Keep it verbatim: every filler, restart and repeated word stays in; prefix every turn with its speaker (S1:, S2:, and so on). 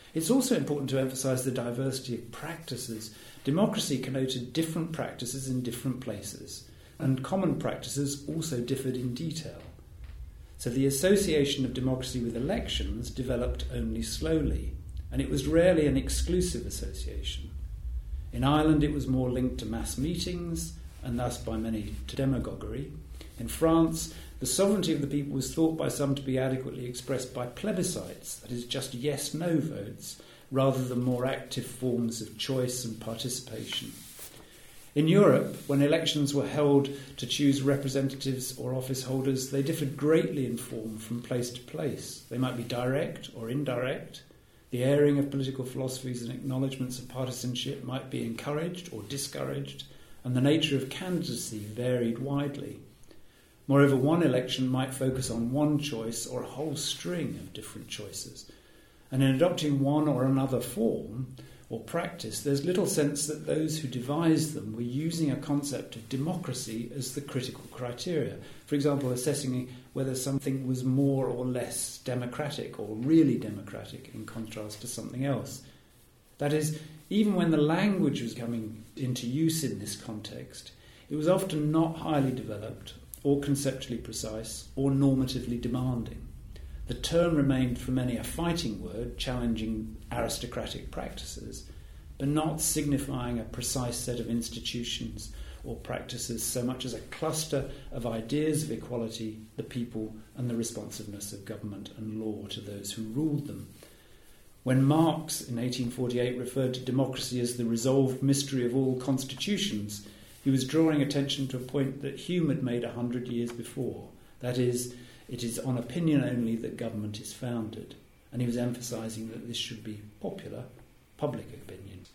S1: It's also important to emphasise the diversity of practices. Democracy connoted different practices in different places, and common practices also differed in detail. So the association of democracy with elections developed only slowly, and it was rarely an exclusive association. In Ireland it was more linked to mass meetings, and thus by many to demagoguery. In France, the sovereignty of the people was thought by some to be adequately expressed by plebiscites, that is, just yes-no votes, rather than more active forms of choice and participation. In Europe, when elections were held to choose representatives or office holders, they differed greatly in form from place to place. They might be direct or indirect. The airing of political philosophies and acknowledgements of partisanship might be encouraged or discouraged, and the nature of candidacy varied widely. Moreover, one election might focus on one choice or a whole string of different choices. And in adopting one or another form or practice, there's little sense that those who devised them were using a concept of democracy as the critical criteria. For example, assessing whether something was more or less democratic or really democratic in contrast to something else. That is, even when the language was coming into use in this context, it was often not highly developed or conceptually precise or normatively demanding. The term remained for many a fighting word, challenging aristocratic practices, but not signifying a precise set of institutions or practices so much as a cluster of ideas of equality, the people, and the responsiveness of government and law to those who ruled them. When Marx in eighteen forty-eight referred to democracy as the resolved mystery of all constitutions, he was drawing attention to a point that Hume had made a hundred years before. That is, it is on opinion only that government is founded, and he was emphasising that this should be popular, public opinion.